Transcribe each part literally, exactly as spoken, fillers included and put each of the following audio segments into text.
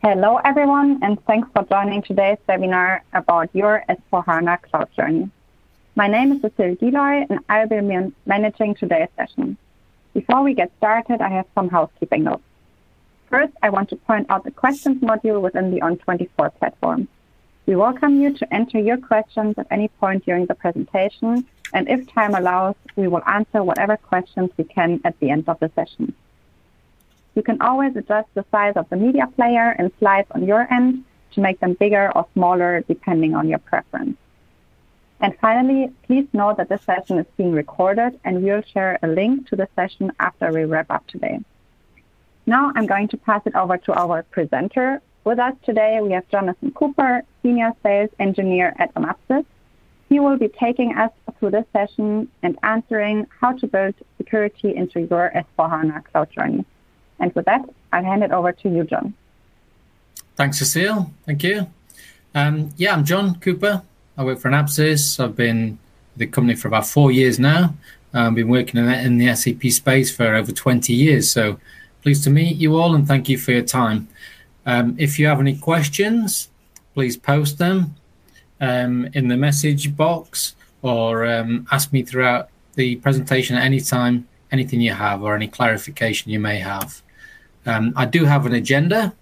Hello, everyone, and thanks for joining today's webinar about your S four HANA Cloud Journey. My name is Cecile Giloy, and I will be managing today's session. Before we get started, I have some housekeeping notes. First, I want to point out the questions module within the O N twenty-four platform. We welcome you to enter your questions at any point during the presentation, and if time allows, we will answer whatever questions we can at the end of the session. You can always adjust the size of the media player and slides on your end to make them bigger or smaller depending on your preference. And finally, please note that this session is being recorded, and we'll share a link to the session after we wrap up today. Now I'm going to pass it over to our presenter. With us today, we have Jonathan Cooper, Senior Sales Engineer at Onapsis. He will be taking us through this session and answering how to build security into your S four HANA Cloud Journey. And with that, I'll hand it over to you, John. Thanks, Cecile. Thank you. Um, yeah, I'm John Cooper. I work for Onapsis. I've been with the company for about four years now. I've been working in, in the S A P space for over twenty years. So pleased to meet you all, and thank you for your time. Um, if you have any questions, please post them um, in the message box, or um, ask me throughout the presentation at any time, anything you have or any clarification you may have. Um, I do have an agenda.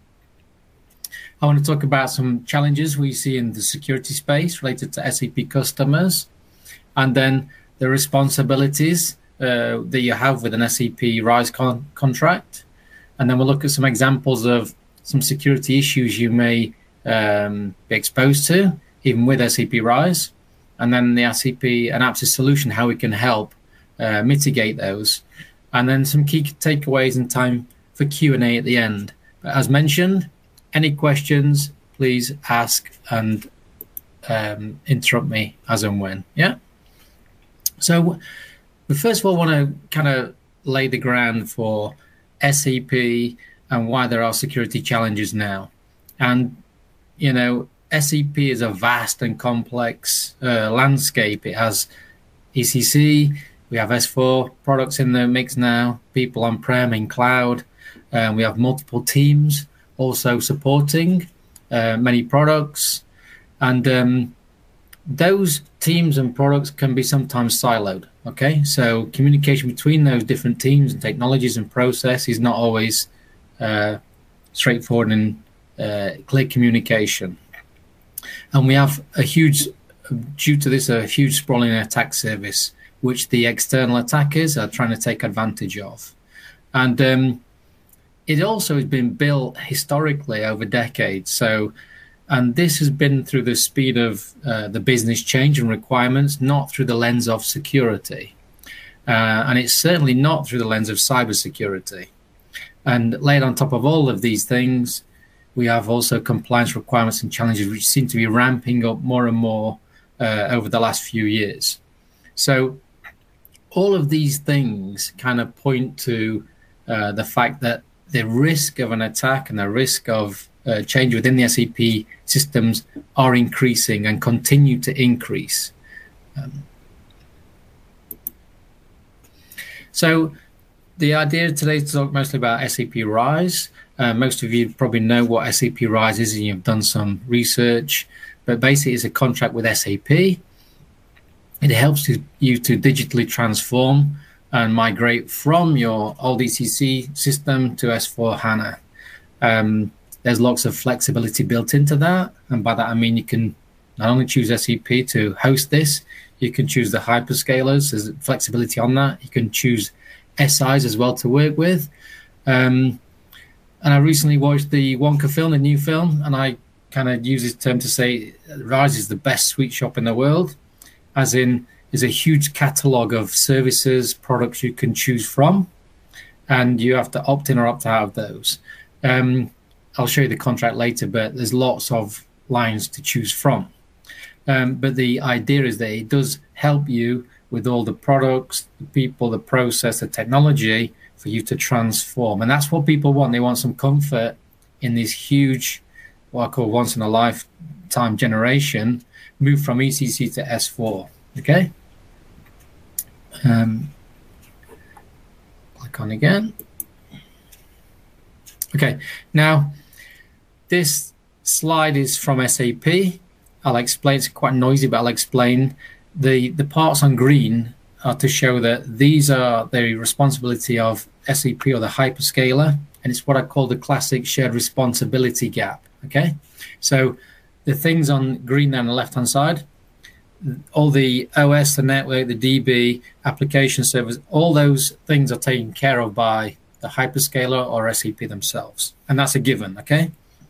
I want to talk about some challenges we see in the security space related to S A P customers, and then the responsibilities uh, that you have with an S A P RISE con contract. And then we'll look at some examples of some security issues you may um, be exposed to, even with S A P RISE, and then the S A P Onapsis solution, how we can help uh, mitigate those, and then some key takeaways and time for Q and A at the end. But as mentioned, any questions, please ask and um, interrupt me as and when. Yeah. So we first of all want to kind of lay the ground for S A P and why there are security challenges now. And, you know, S A P is a vast and complex uh, landscape. It has E C C, we have S four products in the mix now, people on-prem, in cloud. Uh, we have multiple teams also supporting uh, many products. And um, those teams and products can be sometimes siloed, okay? So communication between those different teams and technologies and process is not always uh, straightforward and uh, clear communication. And we have a huge, due to this, a huge sprawling attack service, which the external attackers are trying to take advantage of. And um, it also has been built historically over decades. So, and this has been through the speed of uh, the business change and requirements, not through the lens of security. Uh, and it's certainly not through the lens of cybersecurity. And laid on top of all of these things, we have also compliance requirements and challenges which seem to be ramping up more and more uh, over the last few years. So all of these things kind of point to uh, the fact that the risk of an attack and the risk of uh, change within the S A P systems are increasing and continue to increase. Um, so the idea today is to talk mostly about S A P RISE. Uh, most of you probably know what S A P RISE is, and you've done some research, but basically it's a contract with S A P. It helps you, you to digitally transform and migrate from your old E C C system to S four HANA. Um, there's lots of flexibility built into that, and by that I mean you can not only choose S A P to host this, you can choose the hyperscalers, there's flexibility on that. You can choose S Is as well to work with. Um, and I recently watched the Wonka film, the new film, and I kind of use this term to say RISE is the best sweet shop in the world, as in there's a huge catalog of services, products you can choose from, and you have to opt in or opt out of those. Um, I'll show you the contract later, but there's lots of lines to choose from. Um, but the idea is that it does help you with all the products, the people, the process, the technology for you to transform. And that's what people want. They want some comfort in this huge, what I call once in a lifetime generation, move from E C C to S four, okay? Um, click on again. Okay, now this slide is from S A P. I'll explain, it's quite noisy, but I'll explain. The, the parts on green are to show that these are the responsibility of S A P or the hyperscaler, and it's what I call the classic shared responsibility gap, okay? So the things on green on the left-hand side, all the O S, the network, the D B, application servers, all those things are taken care of by the hyperscaler or S A P themselves, and that's a given, okay?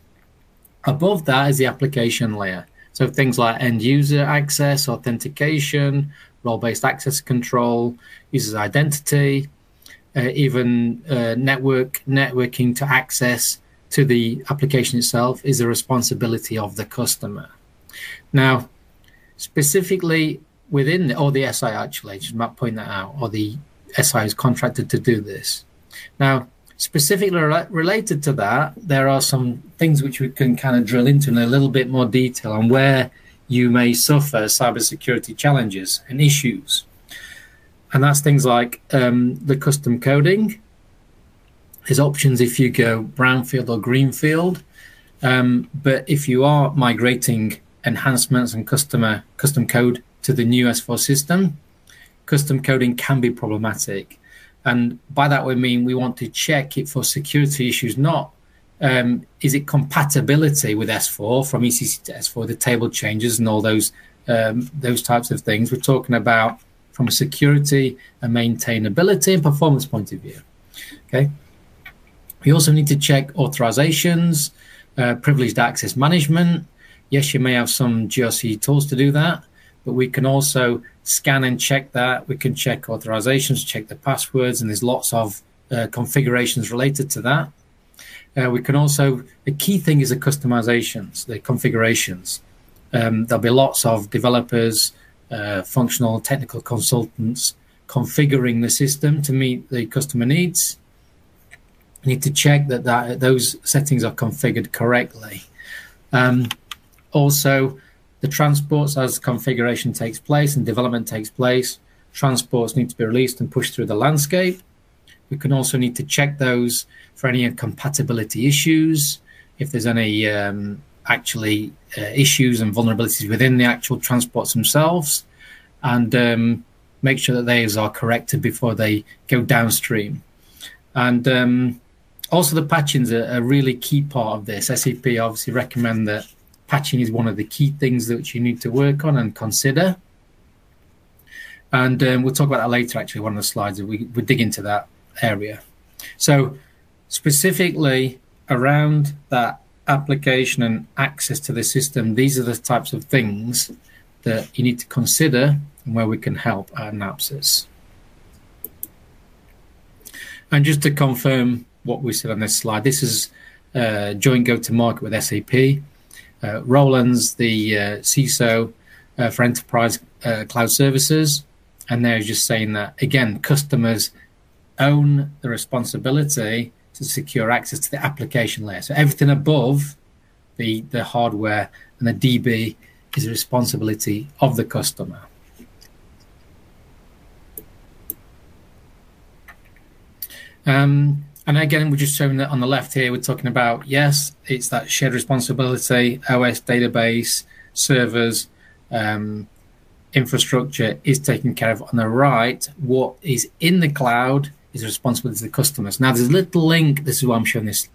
Above that is the application layer. So things like end-user access, authentication, role-based access control, user's identity, uh, even uh, network networking to access to the application itself is the responsibility of the customer. Now, specifically within the, or the S I actually, just might point that out, or the S I is contracted to do this. Now, specifically re- related to that, there are some things which we can kind of drill into in a little bit more detail on where you may suffer cybersecurity challenges and issues. And that's things like um, the custom coding. There's options if you go brownfield or greenfield. Um, but if you are migrating enhancements and customer custom code to the new S four system, custom coding can be problematic. And by that we mean we want to check it for security issues, not um, is it compatibility with S four from E C C to S four, the table changes and all those um, those types of things. We're talking about from a security and maintainability and performance point of view. Okay. We also need to check authorizations, uh, privileged access management. Yes, you may have some G R C tools to do that, but we can also scan and check that. We can check authorizations, check the passwords, and there's lots of uh, configurations related to that. Uh, we can also, the key thing is the customizations, the configurations. Um, there'll be lots of developers, uh, functional technical consultants configuring the system to meet the customer needs. You need to check that, that those settings are configured correctly. Um, also, the transports, as configuration takes place and development takes place, transports need to be released and pushed through the landscape. We can also need to check those for any compatibility issues, if there's any um, actually uh, issues and vulnerabilities within the actual transports themselves, and um, make sure that those are corrected before they go downstream. And um, also the patching is a, a really key part of this. S A P obviously recommend that patching is one of the key things that you need to work on and consider. And um, we'll talk about that later, actually, one of the slides, we, we dig into that area. So specifically around that application and access to the system, these are the types of things that you need to consider and where we can help at Napsys. And just to confirm what we said on this slide, this is uh, joint go-to-market with S A P. Uh, Roland's the uh, C I S O uh, for enterprise uh, cloud services, and they're just saying that, again, customers own the responsibility to secure access to the application layer. So everything above the, the hardware and the D B is a responsibility of the customer. Um, and again, we're just showing that on the left here, we're talking about, yes, it's that shared responsibility, O S, database, servers, um, infrastructure is taken care of. On the right, what is in the cloud is the responsibility of the customers. Now, there's a little link. This is why I'm showing this.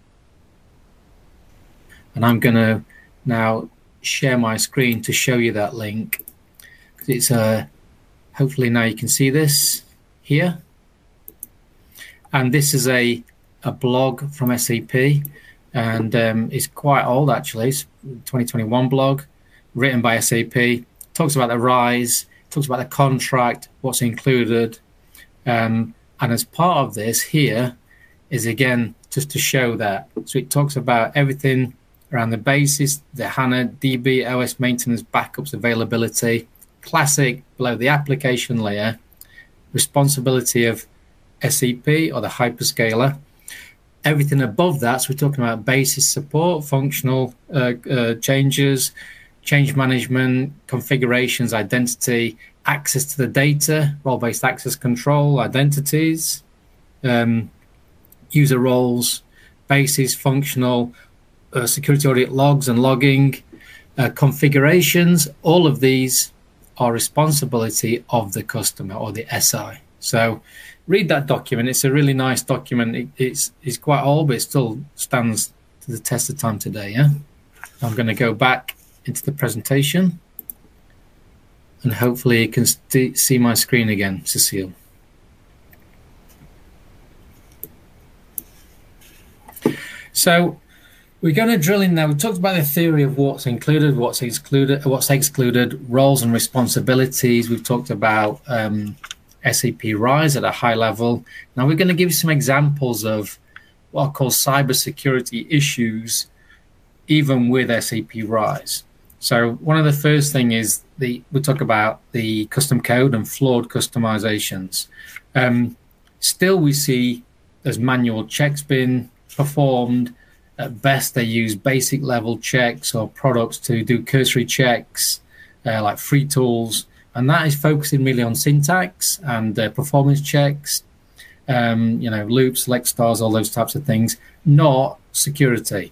And I'm going to now share my screen to show you that link. It's uh, hopefully now you can see this here. And this is a, a blog from S A P. And um, it's quite old, actually. It's a twenty twenty-one blog written by S A P. Talks about the RISE, talks about the contract, what's included. Um, and as part of this here is, again, just to show that. So it talks about everything around the basis, the HANA, D B, O S maintenance, backups, availability, classic below the application layer, responsibility of S A P or the hyperscaler. Everything above that, so we're talking about basis support, functional uh, uh, changes, change management, configurations, identity, access to the data, role-based access control, identities, um, user roles, basis, functional, uh, security audit logs and logging, uh, configurations, all of these are responsibility of the customer or the S I. So read that document. It's a really nice document. It, it's, it's quite old, but it still stands to the test of time today. Yeah. I'm going to go back into the presentation and hopefully you can st- see my screen again, Cecile. So we're going to drill in now. We talked about the theory of what's included, what's excluded, what's excluded, roles and responsibilities. We've talked about um, S A P RISE at a high level. Now we're going to give you some examples of what I call cybersecurity issues, even with S A P RISE. So one of the first thing is the we talk about the custom code and flawed customizations. Um, still, we see there's manual checks being performed. At best, they use basic level checks or products to do cursory checks, uh, like free tools, and that is focusing really on syntax and uh, performance checks, um, you know, loops, select stars, all those types of things, not security.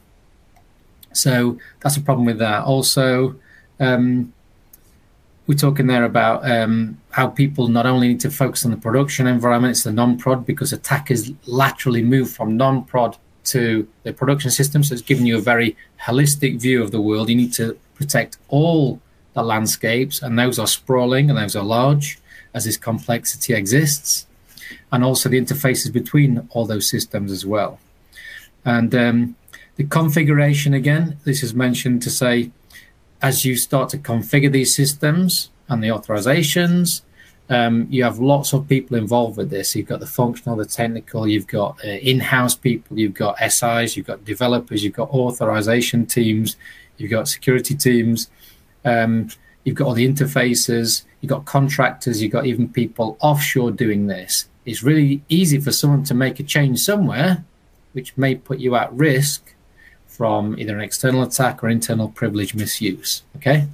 So that's a problem with that. Also, um, we're talking there about um, how people not only need to focus on the production environment, it's the non-prod, because attackers laterally move from non-prod to the production system. So it's giving you a very holistic view of the world. You need to protect all the landscapes, and those are sprawling and those are large as this complexity exists, and also the interfaces between all those systems as well. And um, the configuration, again, this is mentioned to say, as you start to configure these systems and the authorizations, um, you have lots of people involved with this. You've got the functional, the technical, you've got uh, in-house people, you've got S Is, you've got developers, you've got authorization teams, you've got security teams, um, you've got all the interfaces, you've got contractors, you've got even people offshore doing this. It's really easy for someone to make a change somewhere, which may put you at risk from either an external attack or internal privilege misuse. Okay.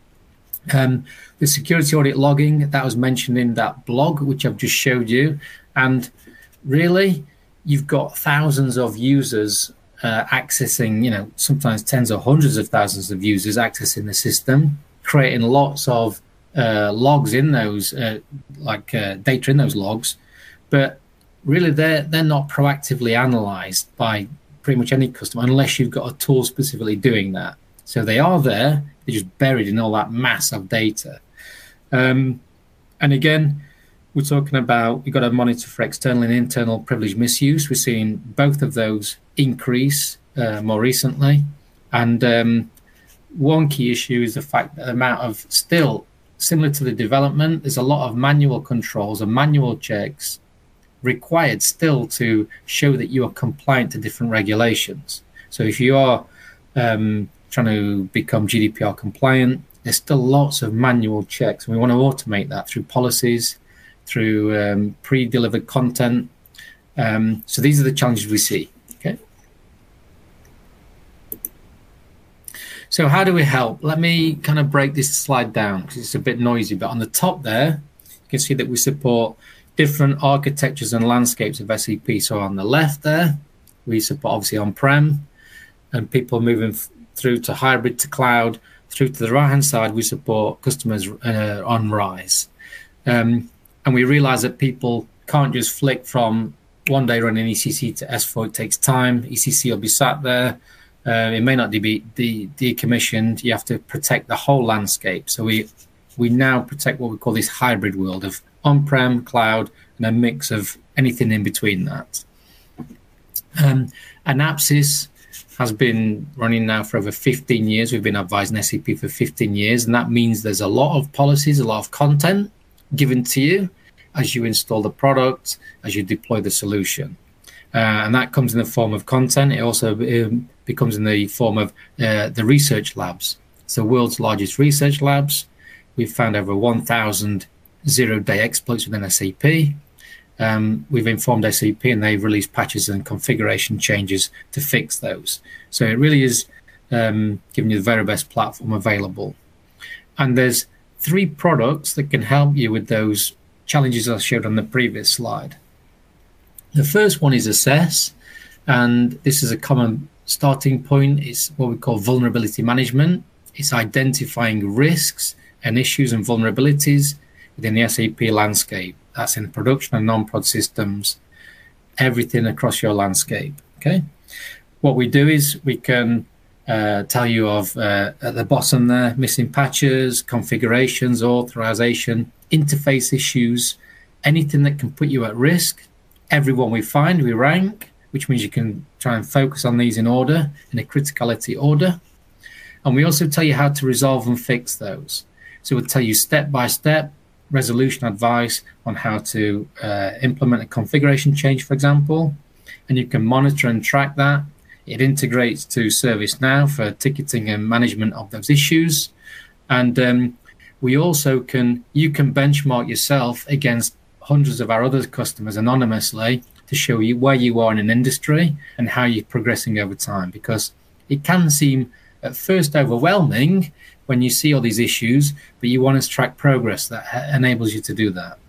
Um, the security audit logging that was mentioned in that blog, which I've just showed you, and really, you've got thousands of users uh, accessing, you know, sometimes tens or hundreds of thousands of users accessing the system, creating lots of uh, logs in those, uh, like uh, data in those logs, but really they're they're not proactively analyzed by pretty much any customer unless you've got a tool specifically doing that. So they are there, they're just buried in all that mass of data. Um, and again, we're talking about, you've got to monitor for external and internal privilege misuse. We're seeing both of those increase uh, more recently. And um, one key issue is the fact that the amount of, still similar to the development, there's a lot of manual controls and manual checks required still to show that you are compliant to different regulations. So if you are um, trying to become G D P R compliant, there's still lots of manual checks. And we want to automate that through policies, through um, pre-delivered content. Um, so these are the challenges we see. Okay. So how do we help? Let me kind of break this slide down because it's a bit noisy, but on the top there, you can see that we support different architectures and landscapes of S A P. So on the left there, we support obviously on-prem and people moving f- through to hybrid to cloud. Through to the right-hand side, we support customers uh, on RISE. Um, and we realize that people can't just flick from one day running E C C to S four. It takes time. E C C will be sat there. Uh, it may not be de- decommissioned. You have to protect the whole landscape. So we we now protect what we call this hybrid world of on-prem, cloud, and a mix of anything in between that. Um, Anapsys has been running now for over fifteen years. We've been advising S A P for fifteen years, and that means there's a lot of policies, a lot of content given to you as you install the product, as you deploy the solution. Uh, and that comes in the form of content. It also um, becomes in the form of uh, the research labs. It's the world's largest research labs. We've found over one thousand zero-day exploits within S A P. Um, we've informed S A P and they've released patches and configuration changes to fix those. So it really is um, giving you the very best platform available. And there's three products that can help you with those challenges I showed on the previous slide. The first one is Assess, and this is a common starting point is what we call vulnerability management. It's identifying risks and issues and vulnerabilities within the S A P landscape. That's in production and non-prod systems, everything across your landscape. Okay. What we do is we can uh, tell you of uh, at the bottom there, missing patches, configurations, authorization, interface issues, anything that can put you at risk. Everyone we find, we rank, which means you can try and focus on these in order, in a criticality order. And we also tell you how to resolve and fix those. So we'll tell you step-by-step resolution advice on how to uh, implement a configuration change, for example, and you can monitor and track that. It integrates to ServiceNow for ticketing and management of those issues. And um, we also can, you can benchmark yourself against hundreds of our other customers anonymously to show you where you are in an industry and how you're progressing over time, because it can seem at first overwhelming when you see all these issues, but you want to track progress that ha- enables you to do that.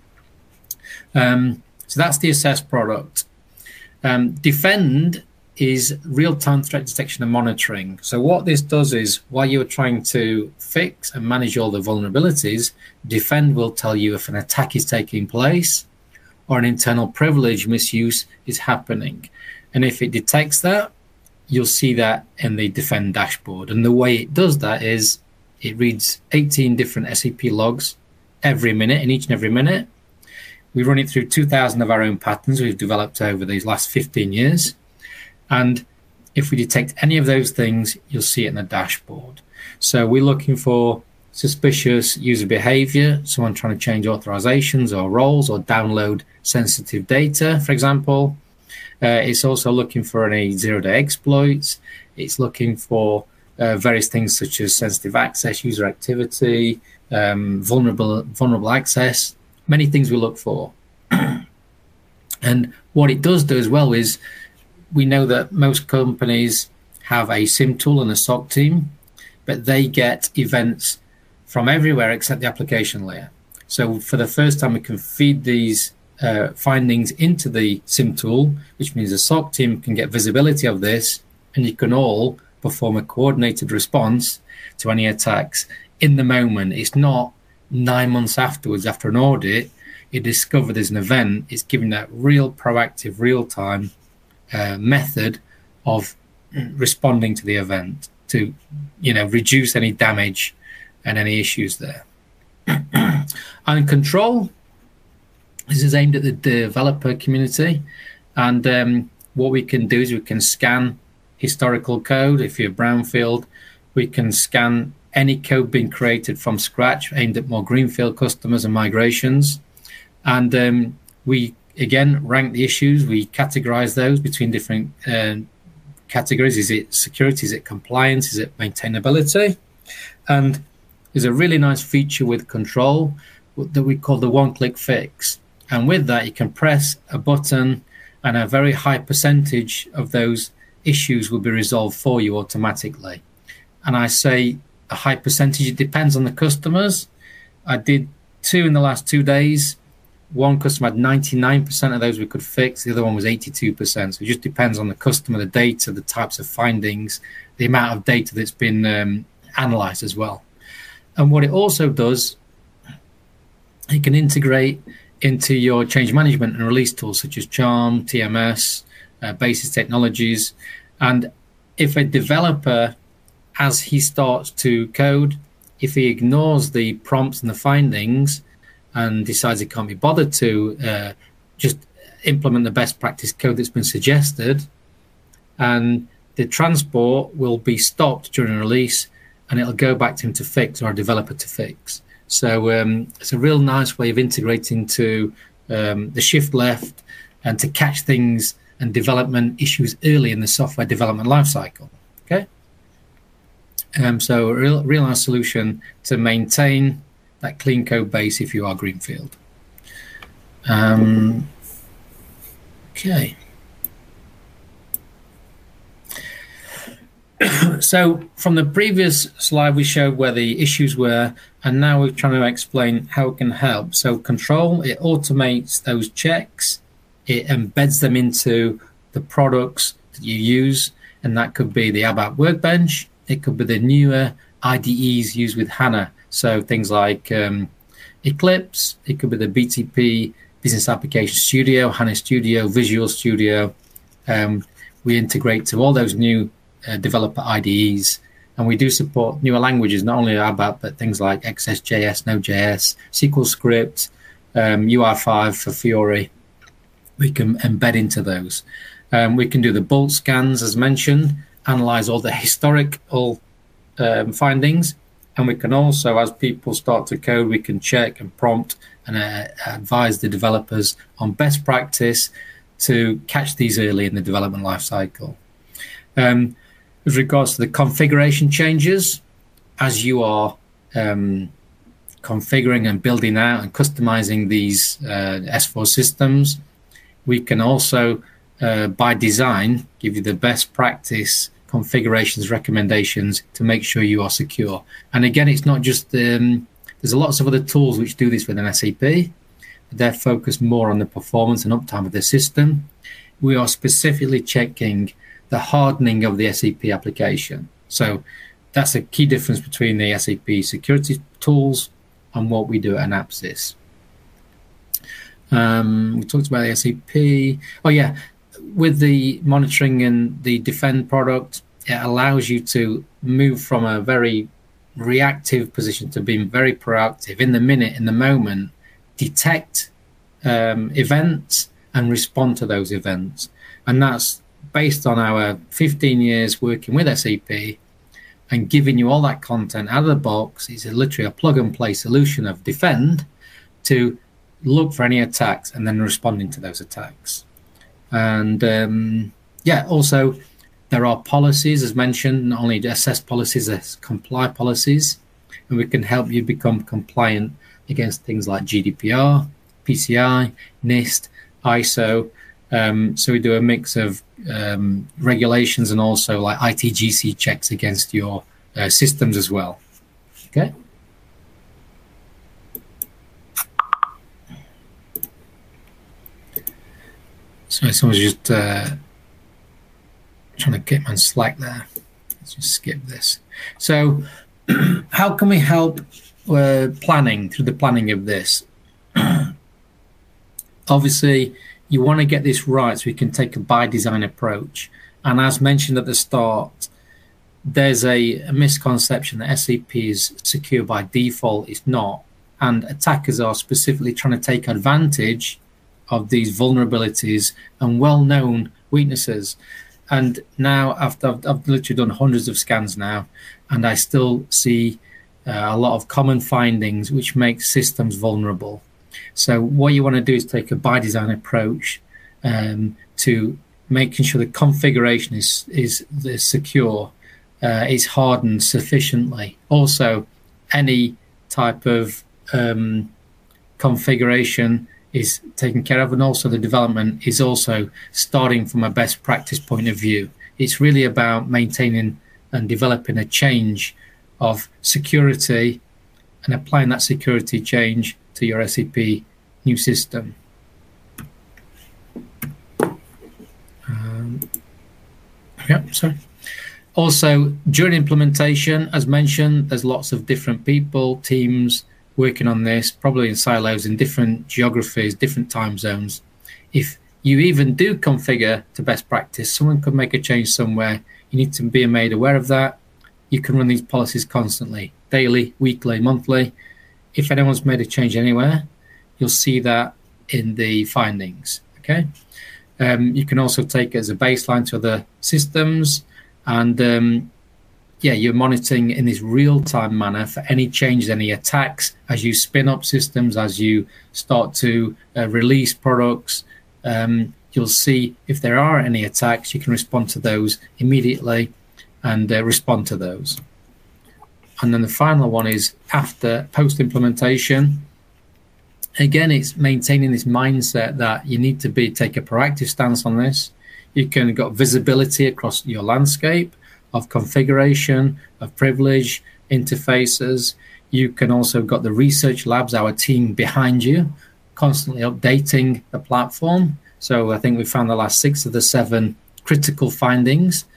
Um, so that's the Assess product. Um, Defend is real-time threat detection and monitoring. So what this does is, while you're trying to fix and manage all the vulnerabilities, Defend will tell you if an attack is taking place or an internal privilege misuse is happening. And if it detects that, you'll see that in the Defend dashboard. And the way it does that is it reads eighteen different S A P logs every minute, in each and every minute. We run it through two thousand of our own patterns we've developed over these last fifteen years. And if we detect any of those things, you'll see it in the dashboard. So we're looking for suspicious user behavior, someone trying to change authorizations or roles or download sensitive data, for example. Uh, it's also looking for any zero-day exploits. It's looking for uh, various things such as sensitive access, user activity, um, vulnerable vulnerable access, many things we look for. And what it does do as well is, we know that most companies have a SIM tool and a S O C team, but they get events from everywhere except the application layer. So for the first time, we can feed these uh, findings into the SIM tool, which means the S O C team can get visibility of this, and you can all perform a coordinated response to any attacks in the moment. It's not nine months afterwards, after an audit, you discover there's an event. It's giving that real proactive, real-time uh, method of responding to the event to, you know, reduce any damage and any issues there. And control, this is aimed at the developer community. And um, what we can do is we can scan historical code. If you're brownfield, we can scan any code being created from scratch aimed at more greenfield customers and migrations. And um, we, again, rank the issues. We categorize those between different uh, categories. Is it security? Is it compliance? Is it maintainability? And there's a really nice feature with control that we call the one-click fix. And with that, you can press a button and a very high percentage of those issues will be resolved for you automatically. And I say a high percentage, it depends on the customers. I did two in the last two days. One customer had ninety-nine percent of those we could fix. The other one was eighty-two percent. So it just depends on the customer, the data, the types of findings, the amount of data that's been um, analyzed as well. And what it also does, it can integrate into your change management and release tools such as Charm, T M S, uh, Basis Technologies. And if a developer, as he starts to code, if he ignores the prompts and the findings and decides he can't be bothered to uh, just implement the best practice code that's been suggested, and the transport will be stopped during a release and it'll go back to him to fix, or a developer to fix. So um, it's a real nice way of integrating to um, the shift left and to catch things and development issues early in the software development lifecycle. Okay. Um, so a real, real nice solution to maintain that clean code base if you are greenfield. Um, okay. So from the previous slide, we showed where the issues were, and now we're trying to explain how it can help. So control, it automates those checks. It embeds them into the products that you use. and that could be the ABAP Workbench. It could be the newer I D Es used with HANA. So things like um, Eclipse. It could be the B T P Business Application Studio, HANA Studio, Visual Studio. Um, we integrate to all those new uh, developer I D Es. And we do support newer languages, not only ABAP, but things like X S J S, Node.js, S Q L Script, um, U R five for Fiori. We can embed into those. Um, we can do the bulk scans, as mentioned, analyze all the historical um, findings. And we can also, as people start to code, we can check and prompt and uh, advise the developers on best practice to catch these early in the development lifecycle. Um, with regards to the configuration changes, as you are um, configuring and building out and customizing these uh, S four systems, we can also, uh, by design, give you the best practice configurations recommendations to make sure you are secure. And again, it's not just um, there's lots of other tools which do this within S A P, but they're focused more on the performance and uptime of the system. We are specifically checking the hardening of the S A P application. So that's a key difference between the S A P security tools and what we do at Anapsys. Um, we talked about the S A P. Oh yeah, with the monitoring and the Defend product, it allows you to move from a very reactive position to being very proactive in the minute, in the moment, detect um, events and respond to those events. And that's based on our fifteen years working with S A P and giving you all that content out of the box. It's literally a plug and play solution of Defend to look for any attacks and then responding to those attacks. And um, yeah, also there are policies, as mentioned, not only assess policies, there's comply policies, and we can help you become compliant against things like G D P R, P C I, NIST, I S O. Um, so we do a mix of um, regulations and also like I T G C checks against your uh, systems as well. Okay. So someone's just uh, trying to get my Slack there. Let's just skip this. So how can we help uh, planning through the planning of this? Obviously, you want to get this right so we can take a by design approach. And as mentioned at the start, there's a, a misconception that S A P is secure by default. It's not. And attackers are specifically trying to take advantage of these vulnerabilities and well-known weaknesses. And now, after I've, I've literally done hundreds of scans now, and I still see uh, a lot of common findings which make systems vulnerable. So what you want to do is take a by design approach um, to making sure the configuration is is, is secure, uh, is hardened sufficiently. Also, any type of um, configuration is taken care of, and also the development is also starting from a best practice point of view. It's really about maintaining and developing a change of security and applying that security change to your S A P new system. Um, yeah, sorry. Also, during implementation, as mentioned, there's lots of different people, teams working on this, probably in silos in different geographies, different time zones. If you even do configure to best practice, someone could make a change somewhere. You need to be made aware of that. You can run these policies constantly, daily, weekly, monthly. If anyone's made a change anywhere, you'll see that in the findings, okay? Um, you can also take it as a baseline to other systems, and um, yeah, you're monitoring in this real-time manner for any changes, any attacks, as you spin up systems, as you start to uh, release products. Um, you'll see if there are any attacks, you can respond to those immediately and uh, respond to those. And then the final one is after post-implementation. Again, it's maintaining this mindset that you need to be take a proactive stance on this. You can got visibility across your landscape of configuration, of privilege, interfaces. You can also got the research labs, our team behind you, constantly updating the platform. So I think we found the last six of the seven critical findings.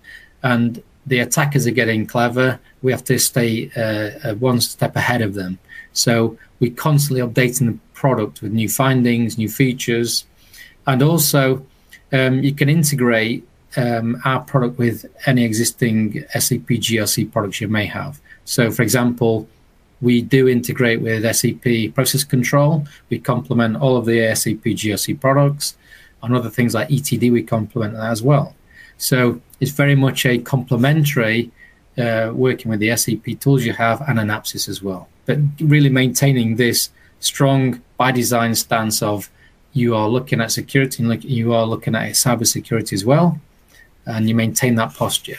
and the attackers are getting clever. We have to stay uh, one step ahead of them. So we're constantly updating the product with new findings, new features, and also um, you can integrate um, our product with any existing S A P G R C products you may have. So, for example, we do integrate with S A P Process Control. We complement all of the S A P G R C products. And other things like E T D, we complement that as well. So it's very much a complementary uh, working with the S A P tools you have and Anapsys as well. But really maintaining this strong by design stance of you are looking at security and look, you are looking at cybersecurity as well, and you maintain that posture.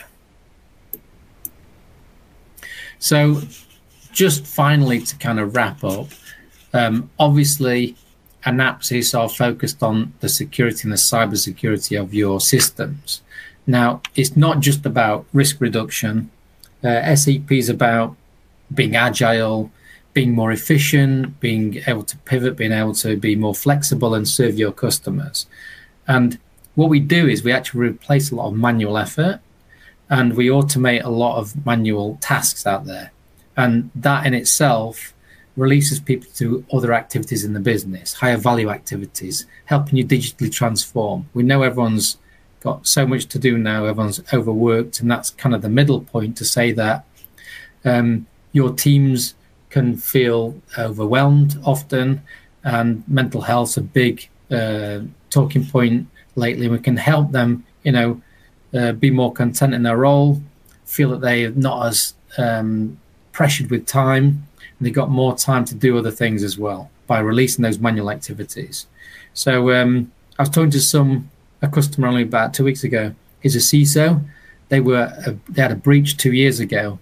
So just finally to kind of wrap up, um, obviously Anapsys are focused on the security and the cybersecurity of your systems. Now, it's not just about risk reduction. Uh, S A P is about being agile, being more efficient, being able to pivot, being able to be more flexible and serve your customers. And what we do is we actually replace a lot of manual effort, and we automate a lot of manual tasks out there. And that in itself releases people to other activities in the business, higher value activities, helping you digitally transform. We know everyone's got so much to do now, everyone's overworked, and that's kind of the middle point to say that um, your teams can feel overwhelmed often, and mental health's a big uh, talking point lately. We can help them, you know, uh, be more content in their role, feel that they're not as um, pressured with time, and they've got more time to do other things as well by releasing those manual activities. So um, I was talking to some a customer only about two weeks ago. He's a C I S O. They were a, they had a breach two years ago,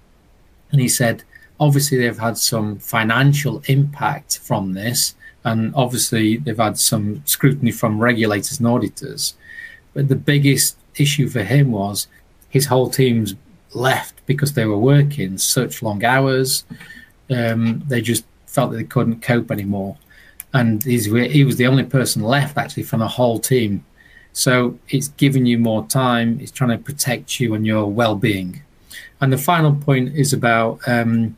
and he said obviously they've had some financial impact from this, and obviously they've had some scrutiny from regulators and auditors. But the biggest issue for him was his whole team's left because they were working such long hours. Um, they just felt that they couldn't cope anymore. And he's, he was the only person left actually from the whole team. So it's giving you more time. It's trying to protect you and your well-being. And the final point is about um,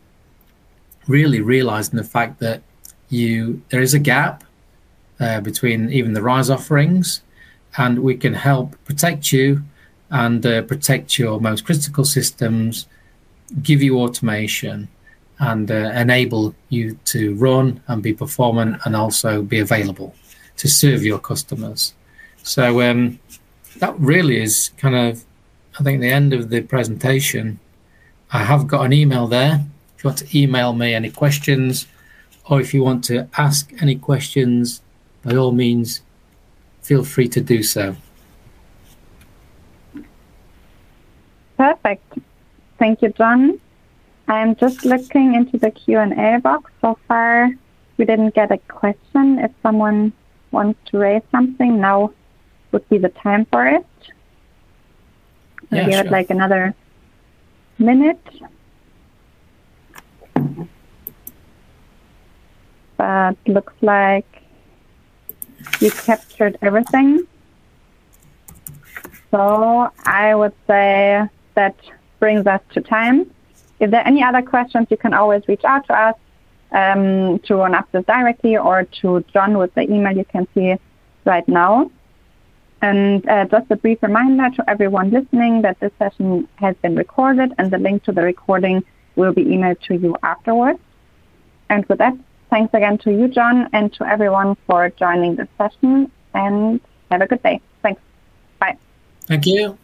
really realizing the fact that you there is a gap uh, between even the RISE offerings, and we can help protect you and uh, protect your most critical systems, give you automation, and uh, enable you to run and be performant and also be available to serve your customers. So um, that really is kind of, I think, the end of the presentation. I have got an email there. If you want to email me any questions, or if you want to ask any questions, by all means, feel free to do so. Perfect. Thank you, John. I'm just looking into the Q and A box. So far, we didn't get a question. If someone wants to raise something, now would be the time for it. I'll Yeah, give sure. it like another minute. But looks like you captured everything. So I would say that brings us to time. If there are any other questions, you can always reach out to us, um, to Anapsys directly, or to John with the email you can see right now. And uh, just a brief reminder to everyone listening that this session has been recorded, and the link to the recording will be emailed to you afterwards. And with that, thanks again to you, John, and to everyone for joining this session, and have a good day. Thanks. Bye. Thank you.